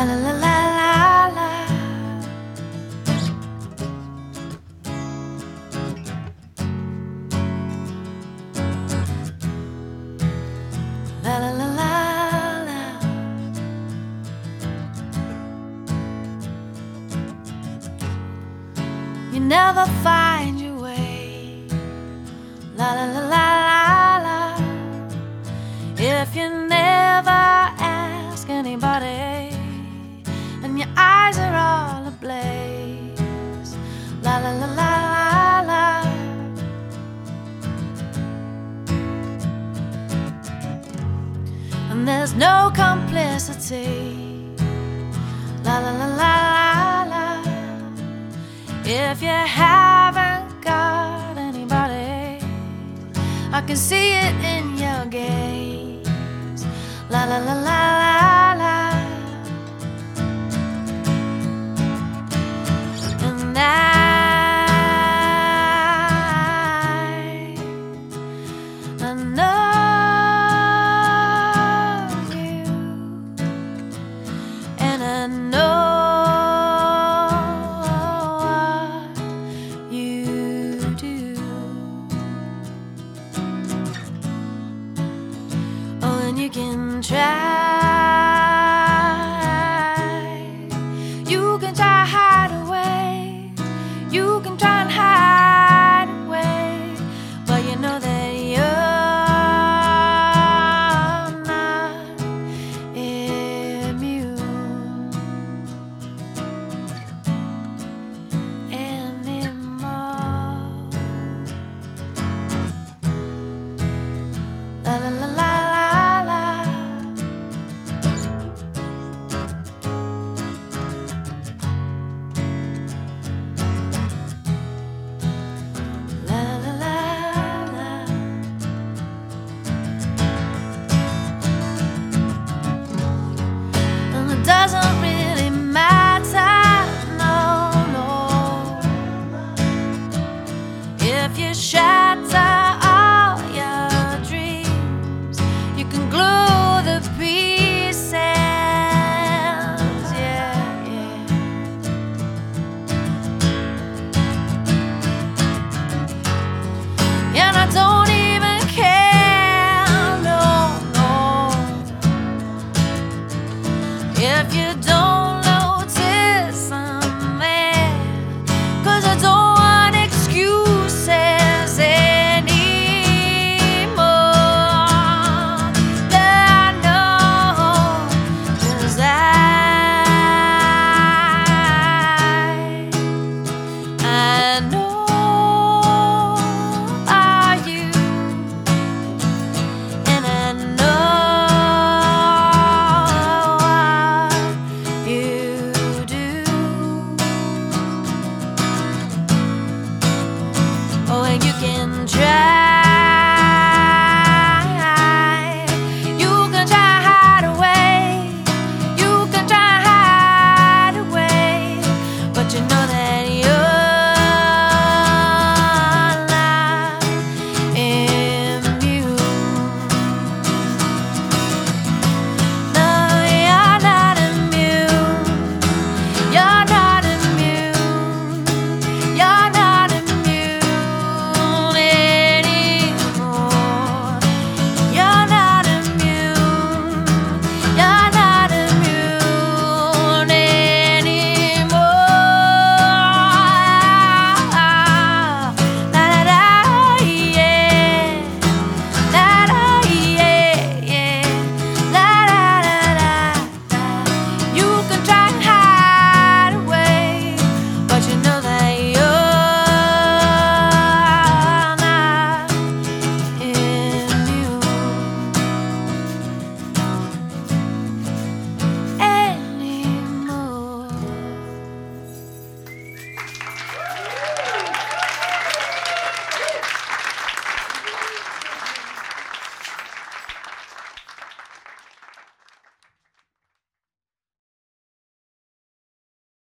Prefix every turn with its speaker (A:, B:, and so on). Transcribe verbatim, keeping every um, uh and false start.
A: La la la la la la. La la la la la. You never find your way. La la la la la la. If you never ask anybody, and your eyes are all ablaze. La la la la la la. And there's no complicity. La la la la la la. If you haven't got anybody, I can see it in your gaze. La la la la la la. And I, I know you, and I know what you do. Oh, and you can try